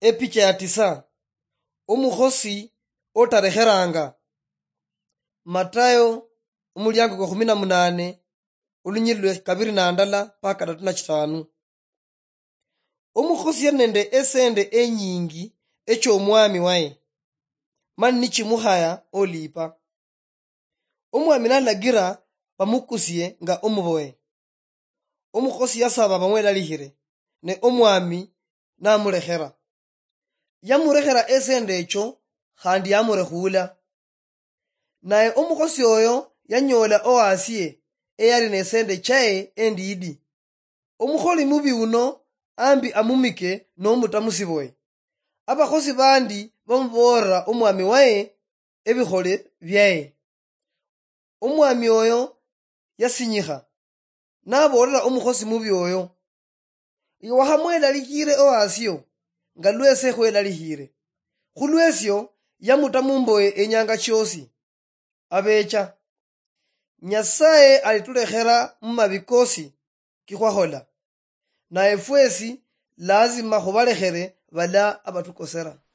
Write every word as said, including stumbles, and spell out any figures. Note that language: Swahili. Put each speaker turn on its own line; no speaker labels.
Epicha ya tisa. Omukhosi otarekheranga. Matayo umulyango kwa kumi na munane ulunyilwe kabiri na ndala paka tatu na chitanu. Omukhosi yanende esende enyingi echo omwami waye mani nichimuhaya olipa. Omwami nalagira bamukusiye nga omuboye. Omukhosi yasaba bamwelalihire ne omwami namulekhera. Yamulekhera esende echo khandi yamurekhula. Naye omukhosi oyo yanyola oasiye eyali nesende chaye endidi. Omukholi mubi uno ambi amumike nomutamusiboye. Abakhosi bandi bamubora omwami waye ebikhole byaye. Omwami oyo yasinyiha naborera omukhosi mubi oyo, wahamwelalihire oasiyo nga lwese khwelalihire. Khulwesyo yamuta mumboye enyanga chosi. Abecha Nyasaye alitulekhera mumabikosi kikhwahola, naye fwesi lazima khubalekhere bala abatukosera.